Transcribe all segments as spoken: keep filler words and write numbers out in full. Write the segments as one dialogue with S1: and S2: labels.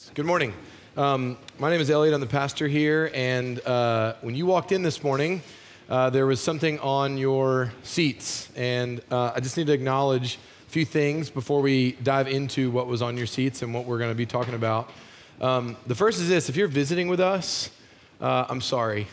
S1: Good morning. Um, my name is Elliot. I'm the pastor here. And uh, when you walked in this morning, uh, there was something on your seats. And uh, I just need to acknowledge a few things before we dive into what was on your seats and what we're going to be talking about. Um, the first is this. If you're visiting with us, uh, I'm sorry.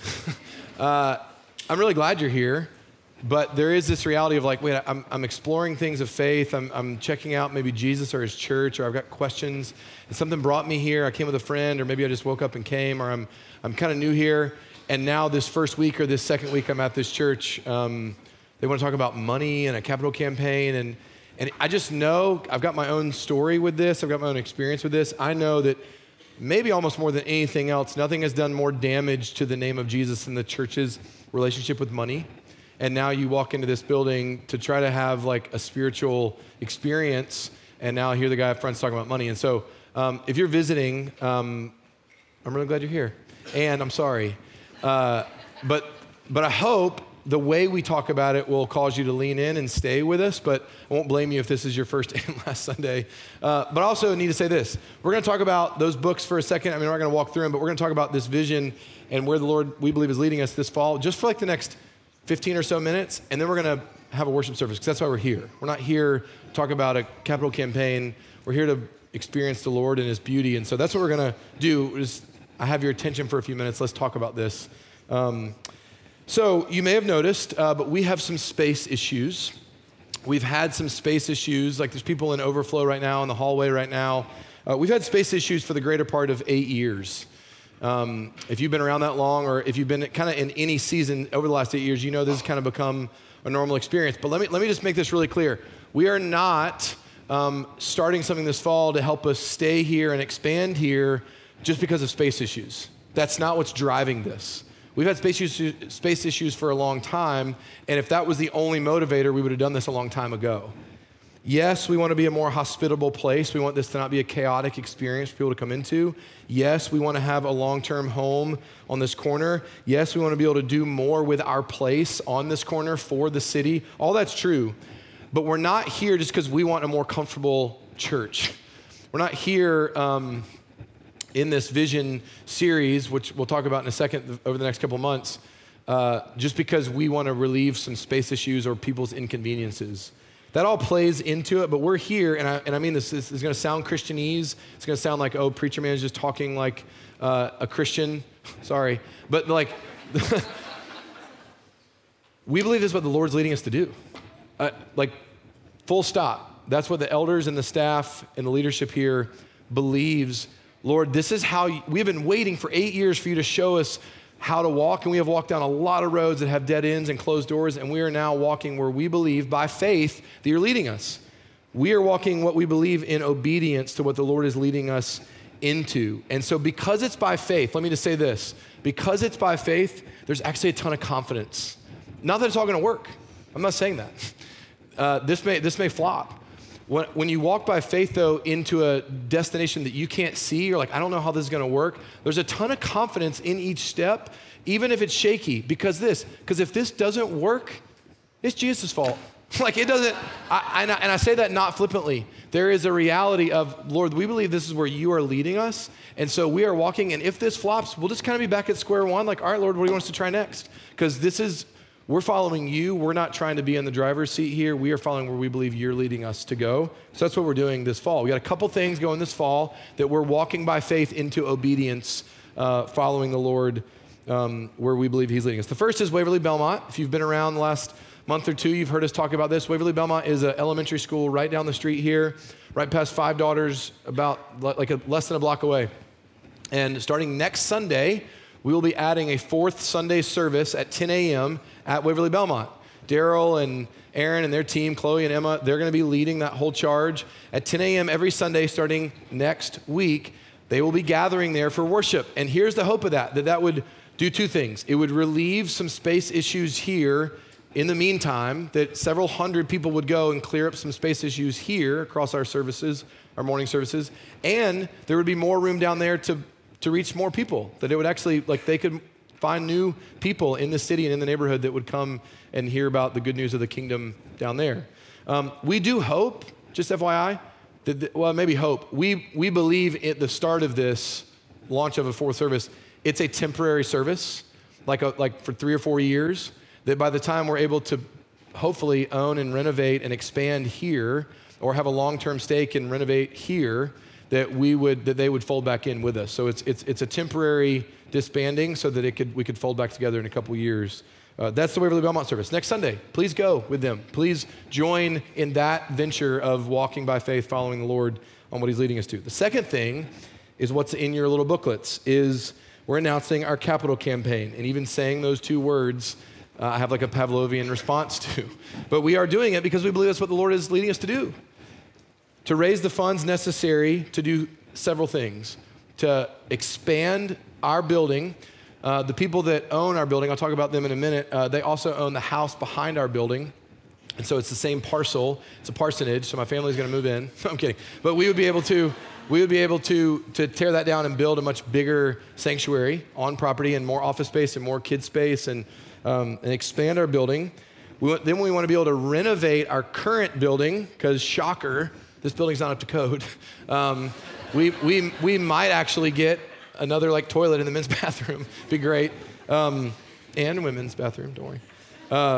S1: uh, I'm really glad you're here. But there is this reality of like, wait, I'm, I'm exploring things of faith. I'm, I'm checking out maybe Jesus or his church, or I've got questions. And something brought me here. I came with a friend, or maybe I just woke up and came, or I'm I'm kind of new here. And now this first week or this second week I'm at this church, um, they want to talk about money and a capital campaign. And, and I just know I've got my own story with this. I've got my own experience with this. I know that maybe almost more than anything else, nothing has done more damage to the name of Jesus than the church's relationship with money. And now you walk into this building to try to have like a spiritual experience, and now here the guy up front's talking about money. And so um, if you're visiting, um, I'm really glad you're here. And I'm sorry. Uh, but but I hope the way we talk about it will cause you to lean in and stay with us, but I won't blame you if this is your first and last Sunday. Uh, but I also need to say this. We're going to talk about those books for a second. I mean, we're not going to walk through them, but we're going to talk about this vision and where the Lord, we believe, is leading us this fall, just for like the next fifteen or so minutes, and then we're going to have a worship service, because that's why we're here. We're not here to talk about a capital campaign. We're here to experience the Lord and his beauty, and so that's what we're going to do. Is I have your attention for a few minutes. Let's talk about this. Um, so you may have noticed, uh, but we have some space issues. We've had some space issues, like there's people in overflow right now, in the hallway right now. Uh, we've had space issues for the greater part of eight years. Um, if you've been around that long, or if you've been kind of in any season over the last eight years, you know this has kind of become a normal experience. But let me let me just make this really clear. We are not um, starting something this fall to help us stay here and expand here just because of space issues. That's not what's driving this. We've had space issues, space issues for a long time, and if that was the only motivator, we would have done this a long time ago. Yes, we want to be a more hospitable place. We want this to not be a chaotic experience for people to come into. Yes, we want to have a long-term home on this corner. Yes, we want to be able to do more with our place on this corner for the city. All that's true. But we're not here just because we want a more comfortable church. We're not here um, in this vision series, which we'll talk about in a second over the next couple of months, uh, just because we want to relieve some space issues or people's inconveniences. That all plays into it, but we're here, and I, and I mean this, this is going to sound Christianese. It's going to sound like, oh, preacher man is just talking like uh, a Christian. Sorry. But like, we believe this is what the Lord's leading us to do. Uh, like, full stop. That's what the elders and the staff and the leadership here believes. Lord, this is how, you, we've been waiting for eight years for you to show us how to walk, and we have walked down a lot of roads that have dead ends and closed doors, and we are now walking where we believe by faith that you're leading us. We are walking what we believe in obedience to what the Lord is leading us into. And so because it's by faith, let me just say this, because it's by faith, there's actually a ton of confidence. Not that it's all gonna work. I'm not saying that. Uh, this may this may flop. When, when you walk by faith, though, into a destination that you can't see, you're like, I don't know how this is going to work. There's a ton of confidence in each step, even if it's shaky. Because this, because if this doesn't work, it's Jesus' fault. Like it doesn't, I, and, I, and I say that not flippantly. There is a reality of, Lord, we believe this is where you are leading us. And so we are walking, and if this flops, we'll just kind of be back at square one. Like, all right, Lord, what do you want us to try next? Because this is, we're following you. We're not trying to be in the driver's seat here. We are following where we believe you're leading us to go. So that's what we're doing this fall. We got a couple things going this fall that we're walking by faith into obedience, uh, following the Lord um, where we believe he's leading us. The first is Waverly Belmont. If you've been around the last month or two, you've heard us talk about this. Waverly Belmont is an elementary school right down the street here, right past Five Daughters, about like a, less than a block away. And starting next Sunday, we will be adding a fourth Sunday service at ten a.m. at Waverly Belmont. Daryl and Aaron and their team, Chloe and Emma, they're going to be leading that whole charge. At ten a.m. every Sunday starting next week, they will be gathering there for worship. And here's the hope of that, that that would do two things. It would relieve some space issues here in the meantime, that several hundred people would go and clear up some space issues here across our services, our morning services, and there would be more room down there to to reach more people, that it would actually, like they could find new people in the city and in the neighborhood that would come and hear about the good news of the kingdom down there. Um, we do hope, just F Y I, that the, well, maybe hope. We, we believe at the start of this launch of a fourth service, it's a temporary service, like, a, like for three or four years, that by the time we're able to hopefully own and renovate and expand here, or have a long-term stake and renovate here, that we would that they would fold back in with us. So it's it's it's a temporary disbanding so that it could we could fold back together in a couple years. Uh, that's the Waverly Belmont service. Next Sunday, please go with them. Please join in that venture of walking by faith, following the Lord on what he's leading us to. The second thing is what's in your little booklets, is we're announcing our capital campaign. And even saying those two words, uh, I have like a Pavlovian response to. But we are doing it because we believe that's what the Lord is leading us to do. To raise the funds necessary to do several things. To expand our building. Uh, the people that own our building, I'll talk about them in a minute, uh, they also own the house behind our building. And so it's the same parcel. It's a parsonage, so my family's gonna move in. I'm kidding. But we would be able to we would be able to, to tear that down and build a much bigger sanctuary on property and more office space and more kid space and, um, and expand our building. We want, then we want to be able to renovate our current building, because shocker, this building's not up to code. Um, we, we, we might actually get another like toilet in the men's bathroom. Be great. Um, and women's bathroom, don't worry. Uh,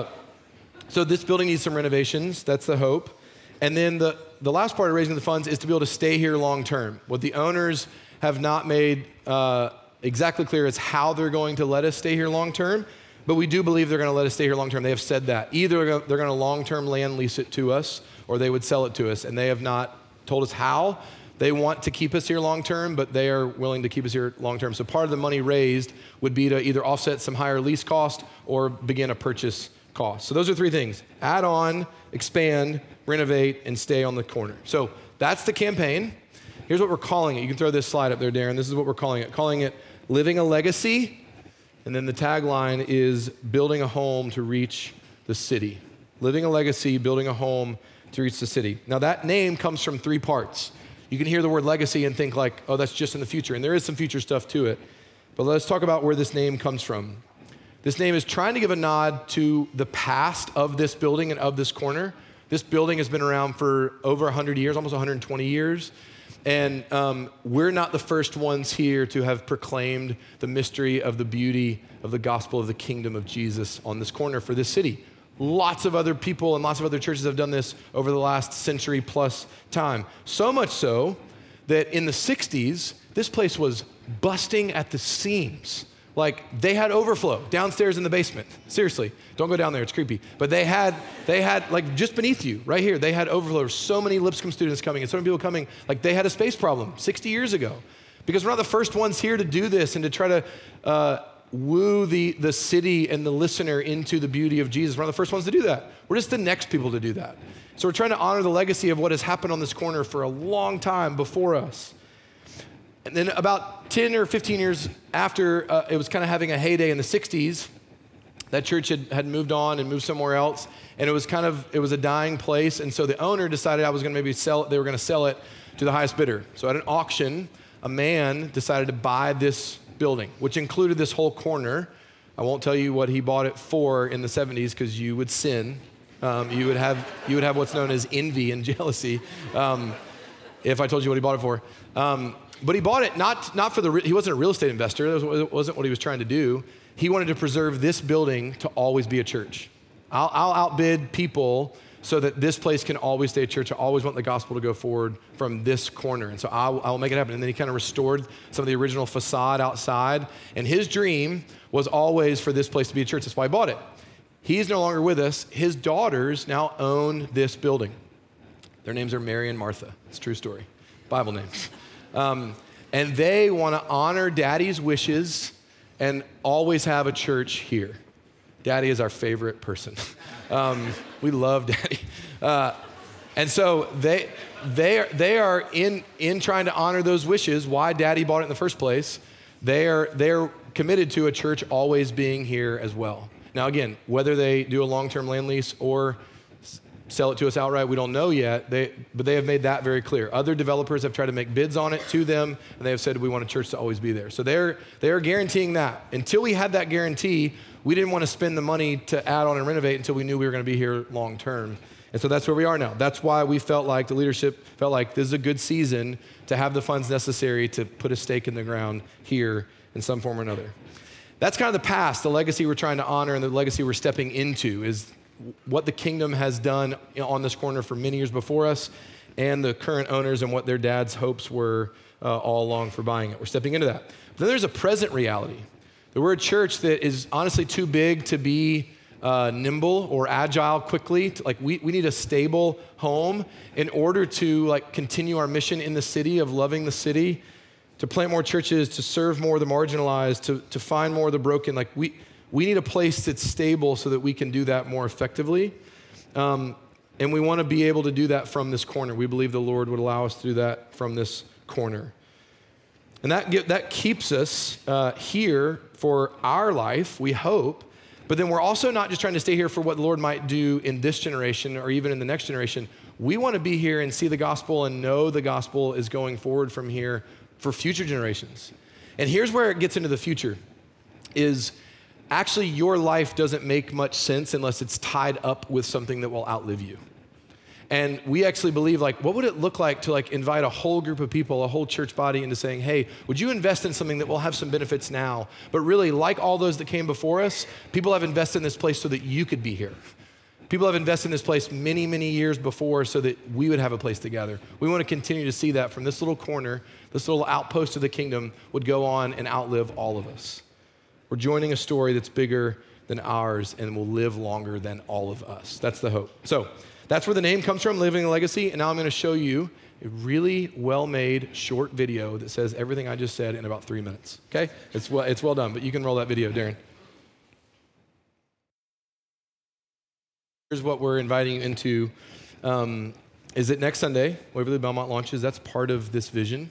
S1: so this building needs some renovations. That's the hope. And then the, the last part of raising the funds is to be able to stay here long term. What the owners have not made uh, exactly clear is how they're going to let us stay here long term, but we do believe they're going to let us stay here long term. They have said that. Either they're going to long term land lease it to us, or they would sell it to us, and they have not told us how. They want to keep us here long term, but they are willing to keep us here long term. So part of the money raised would be to either offset some higher lease cost or begin a purchase cost. So those are three things: add on, expand, renovate, and stay on the corner. So that's the campaign. Here's what we're calling it. You can throw this slide up there, Darren. This is what we're calling it. Calling it Living a Legacy. And then the tagline is building a home to reach the city. Living a legacy, building a home to reach the city. Now that name comes from three parts. You can hear the word legacy and think like, oh, that's just in the future. And there is some future stuff to it. But let's talk about where this name comes from. This name is trying to give a nod to the past of this building and of this corner. This building has been around for over one hundred years, almost one hundred twenty years. And um, we're not the first ones here to have proclaimed the mystery of the beauty of the gospel of the kingdom of Jesus on this corner for this city. Lots of other people and lots of other churches have done this over the last century plus time. So much so that in the sixties, this place was busting at the seams. Like they had overflow downstairs in the basement. Seriously, don't go down there, it's creepy. But they had, they had like just beneath you, right here, they had overflow. There were so many Lipscomb students coming and so many people coming, like they had a space problem sixty years ago. Because we're not the first ones here to do this and to try to uh, woo the, the city and the listener into the beauty of Jesus. We're not the first ones to do that. We're just the next people to do that. So we're trying to honor the legacy of what has happened on this corner for a long time before us. And then about ten or fifteen years after uh, it was kind of having a heyday in the sixties, that church had, had moved on and moved somewhere else. And it was kind of, it was a dying place. And so the owner decided I was gonna maybe sell it, they were gonna sell it to the highest bidder. So at an auction, a man decided to buy this building, which included this whole corner. I won't tell you what he bought it for in the seventies because you would sin. Um, you would have you would have what's known as envy and jealousy um, if I told you what he bought it for. Um, but he bought it not not for the, he wasn't a real estate investor. That wasn't what he was trying to do. He wanted to preserve this building to always be a church. I'll, I'll outbid people so that this place can always stay a church. I always want the gospel to go forward from this corner. And so I'll, I'll make it happen. And then he kind of restored some of the original facade outside. And his dream was always for this place to be a church. That's why I bought it. He's no longer with us. His daughters now own this building. Their names are Mary and Martha. It's a true story. Bible names. Um, and they want to honor Daddy's wishes and always have a church here. Daddy is our favorite person. Um, we love Daddy. Uh, and so they they are, they are in, in trying to honor those wishes, why Daddy bought it in the first place. They are, they're committed to a church always being here as well. Now again, whether they do a long-term land lease or sell it to us outright, we don't know yet, they, but they have made that very clear. Other developers have tried to make bids on it to them, and they have said we want a church to always be there. So they're, they're guaranteeing that. Until we had that guarantee, we didn't want to spend the money to add on and renovate until we knew we were going to be here long term. And so that's where we are now. That's why we felt like, the leadership felt like this is a good season to have the funds necessary to put a stake in the ground here in some form or another. That's kind of the past, the legacy we're trying to honor and the legacy we're stepping into is what the kingdom has done on this corner for many years before us and the current owners and what their dad's hopes were uh, all along for buying it. We're stepping into that. But then there's a present reality. That we're a church that is honestly too big to be uh, nimble or agile quickly. To, like we, we need a stable home in order to like continue our mission in the city of loving the city, to plant more churches, to serve more of the marginalized, to, to find more of the broken. Like we, we need a place that's stable so that we can do that more effectively. Um, and we want to be able to do that from this corner. We believe the Lord would allow us to do that from this corner. And that, that keeps us uh, here for our life, we hope, but then we're also not just trying to stay here for what the Lord might do in this generation or even in the next generation. We want to be here and see the gospel and know the gospel is going forward from here for future generations. And here's where it gets into the future, is actually your life doesn't make much sense unless it's tied up with something that will outlive you. And we actually believe, like, what would it look like to like invite a whole group of people, a whole church body into saying, hey, would you invest in something that will have some benefits now? But really, like all those that came before us, people have invested in this place so that you could be here. People have invested in this place many, many years before so that we would have a place to gather. We want to continue to see that from this little corner, this little outpost of the kingdom would go on and outlive all of us. We're joining a story that's bigger than ours and will live longer than all of us. That's the hope. So that's where the name comes from, Living a Legacy. And now I'm going to show you a really well-made short video that says everything I just said in about three minutes. Okay? It's well, it's well done, but you can roll that video, Darren. Here's what we're inviting you into. Um, is that next Sunday, Waverly Belmont launches. That's part of this vision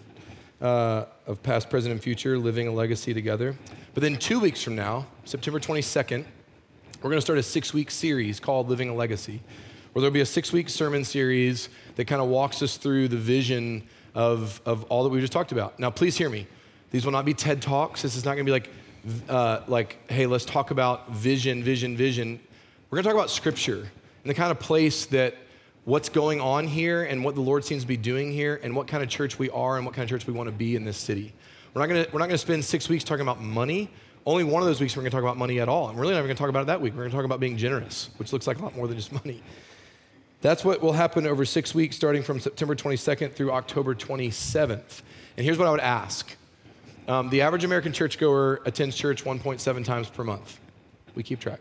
S1: uh, of past, present, and future, living a legacy together. But then two weeks from now, September twenty-second, we're going to start a six-week series called Living a Legacy, where there'll be a six-week sermon series that kind of walks us through the vision of, of all that we just talked about. Now, please hear me. These will not be TED Talks. This is not going to be like, uh, like, hey, let's talk about vision, vision, vision. We're going to talk about Scripture and the kind of place that what's going on here and what the Lord seems to be doing here and what kind of church we are and what kind of church we want to be in this city. We're not going to, we're not going to spend six weeks talking about money. Only one of those weeks we're going to talk about money at all. And we're really not going to talk about it that week. We're going to talk about being generous, which looks like a lot more than just money. That's what will happen over six weeks, starting from September twenty-second through October twenty-seventh. And here's what I would ask. Um, the average American churchgoer attends church one point seven times per month. We keep track.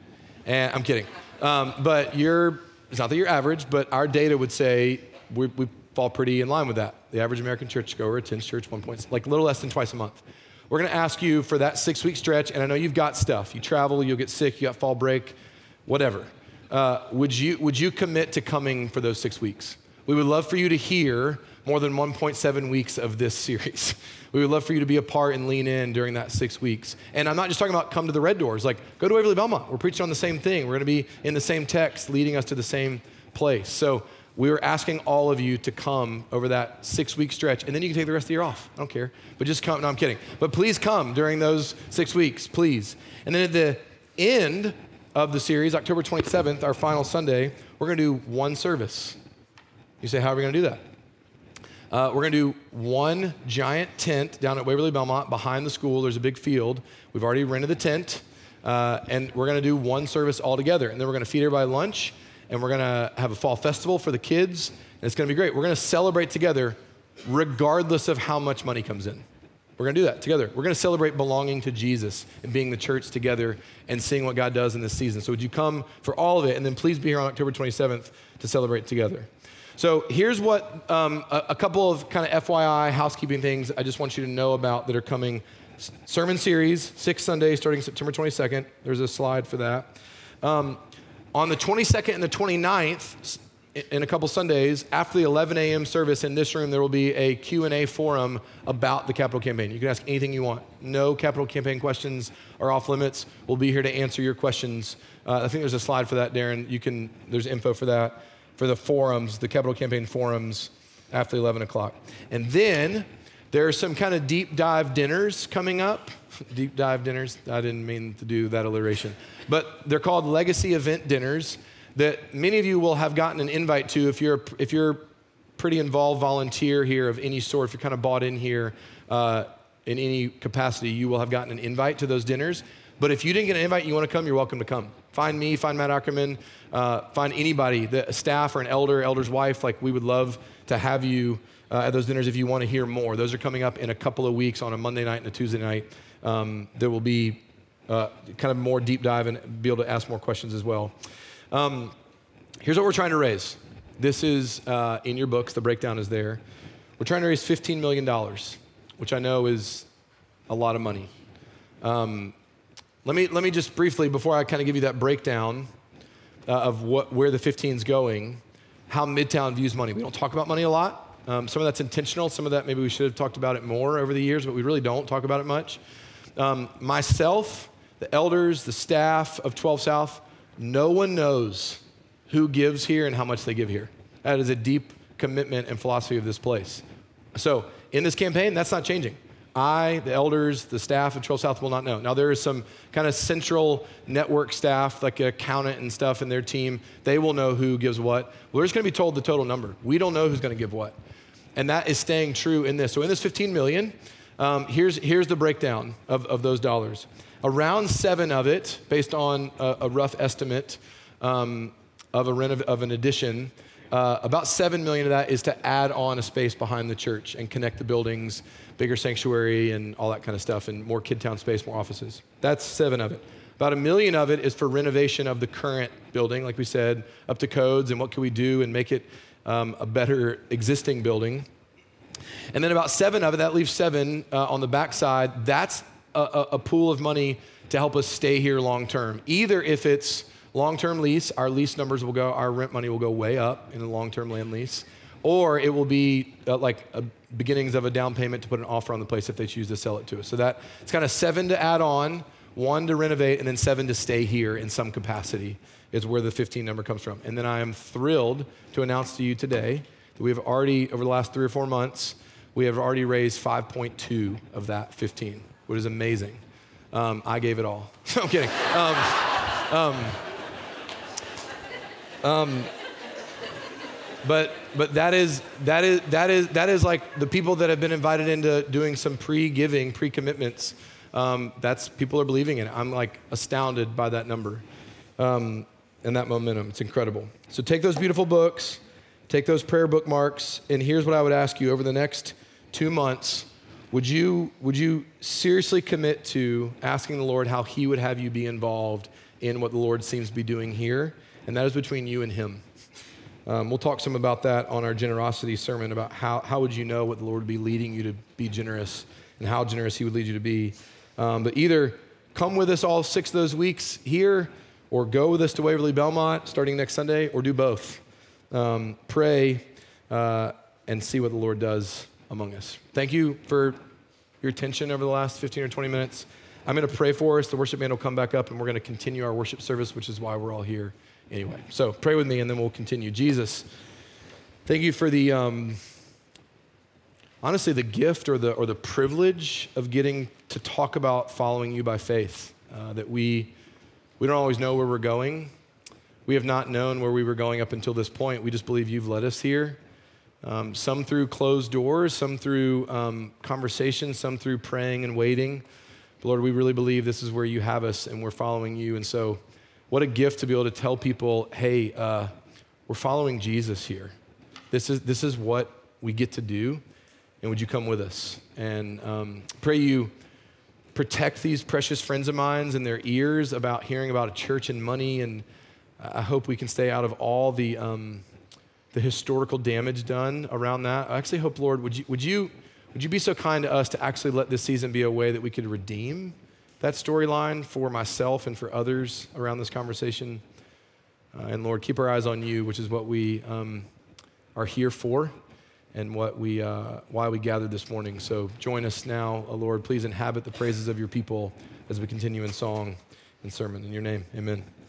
S1: And I'm kidding. Um, but you're, it's not that you're average, but our data would say we, we fall pretty in line with that. The average American churchgoer attends church one point, like a little less than twice a month. We're going to ask you for that six-week stretch, and I know you've got stuff. You travel, you'll get sick, you got fall break, whatever. Uh, would you would you commit to coming for those six weeks? We would love for you to hear more than one point seven weeks of this series. We would love for you to be a part and lean in during that six weeks. And I'm not just talking about come to the Red Doors. Like, go to Waverly Belmont. We're preaching on the same thing. We're going to be in the same text, leading us to the same place. So we were asking all of you to come over that six-week stretch, and then you can take the rest of the year off. I don't care. But just come. No, I'm kidding. But please come during those six weeks, please. And then at the end of the series, October twenty-seventh, our final Sunday, we're going to do one service. You say, how are we going to do that? Uh, we're going to do one giant tent down at Waverly Belmont behind the school. There's a big field. We've already rented the tent, uh, and we're going to do one service all together. And then we're going to feed everybody lunch, and we're going to have a fall festival for the kids, and it's going to be great. We're going to celebrate together regardless of how much money comes in. We're going to do that together. We're going to celebrate belonging to Jesus and being the church together and seeing what God does in this season. So would you come for all of it, and then please be here on October twenty-seventh to celebrate together. So here's what um, a, a couple of kind of F Y I housekeeping things I just want you to know about that are coming. S- sermon series, six Sundays starting September twenty-second. There's a slide for that. Um, on the twenty-second and the twenty-ninth, in a couple Sundays, after the eleven a.m. service in this room, there will be a Q and A forum about the capital campaign. You can ask anything you want. No capital campaign questions are off limits. We'll be here to answer your questions. Uh, I think there's a slide for that, Darren. You can. There's info for that. For the forums, the capital campaign forums after eleven o'clock. And then there are some kind of deep dive dinners coming up. Deep dive dinners, I didn't mean to do that alliteration. But they're called legacy event dinners that many of you will have gotten an invite to if you're, if you're a pretty involved volunteer here of any sort, if you're kind of bought in here uh, in any capacity, you will have gotten an invite to those dinners. But if you didn't get an invite and you want to come, you're welcome to come. Find me, find Matt Ackerman, uh, find anybody, the staff or an elder, elder's wife. Like, we would love to have you uh, at those dinners if you want to hear more. Those are coming up in a couple of weeks on a Monday night and a Tuesday night. Um, there will be uh, kind of more deep dive and be able to ask more questions as well. Um, here's what we're trying to raise. This is uh, in your books. The breakdown is there. We're trying to raise fifteen million dollars, which I know is a lot of money. Um, Let me, let me just briefly, before I kind of give you that breakdown uh, of what, where the fifteen's going, how Midtown views money. We don't talk about money a lot. Um, some of that's intentional. Some of that maybe we should have talked about it more over the years, but we really don't talk about it much. Um, myself, the elders, the staff of twelve South, no one knows who gives here and how much they give here. That is a deep commitment and philosophy of this place. So in this campaign, that's not changing. I, the elders, the staff of twelve South will not know. Now, there is some kind of central network staff, like an accountant and stuff in their team. They will know who gives what. We're just going to be told the total number. We don't know who's going to give what. And that is staying true in this. So in this fifteen million, um, here's, here's the breakdown of, of those dollars. Around seven of it, based on a, a rough estimate um, of, a renov- of an addition, Uh, about seven million of that is to add on a space behind the church and connect the buildings, bigger sanctuary and all that kind of stuff, and more Kid Town space, more offices. That's seven of it. About a million of it is for renovation of the current building, like we said, up to codes and what can we do and make it um, a better existing building. And then about seven of it, that leaves seven uh, on the backside. That's a, a, a pool of money to help us stay here long term. Either if it's long-term lease, our lease numbers will go, our rent money will go way up in the long-term land lease, or it will be uh, like a beginnings of a down payment to put an offer on the place if they choose to sell it to us. So that it's kind of seven to add on, one to renovate, and then seven to stay here in some capacity is where the fifteen number comes from. And then I am thrilled to announce to you today that we have already, over the last three or four months, we have already raised five point two of that fifteen, which is amazing. Um, I gave it all. I'm kidding. Um, um, Um, but but that is that is that is that is like the people that have been invited into doing some pre-giving, pre-commitments. Um, that's people are believing in it. I'm like astounded by that number um, and that momentum. It's incredible. So take those beautiful books, take those prayer bookmarks, and here's what I would ask you over the next two months. Would you would you seriously commit to asking the Lord how He would have you be involved in what the Lord seems to be doing here? And that is between you and Him. Um, we'll talk some about that on our generosity sermon, about how, how would you know what the Lord would be leading you to be generous and how generous He would lead you to be. Um, but either come with us all six of those weeks here or go with us to Waverly Belmont starting next Sunday, or do both. Um, pray uh, and see what the Lord does among us. Thank you for your attention over the last fifteen or twenty minutes. I'm going to pray for us. The worship band will come back up and we're going to continue our worship service, which is why we're all here. Anyway, so pray with me and then we'll continue. Jesus, thank you for the, um, honestly, the gift or the or the privilege of getting to talk about following you by faith, uh, that we, we don't always know where we're going. We have not known where we were going up until this point. We just believe you've led us here, um, some through closed doors, some through um, conversations, some through praying and waiting. But Lord, we really believe this is where you have us and we're following you. And so what a gift to be able to tell people, hey, uh, we're following Jesus here. This is this is what we get to do, and would you come with us? And um, pray you protect these precious friends of mine and their ears about hearing about a church and money, and I hope we can stay out of all the um, the historical damage done around that. I actually hope, Lord, would you would you would you be so kind to us to actually let this season be a way that we could redeem that storyline for myself and for others around this conversation. Uh, and Lord, keep our eyes on you, which is what we um, are here for and what we uh, why we gathered this morning. So join us now, uh, Lord. Please inhabit the praises of your people as we continue in song and sermon. In your name, amen.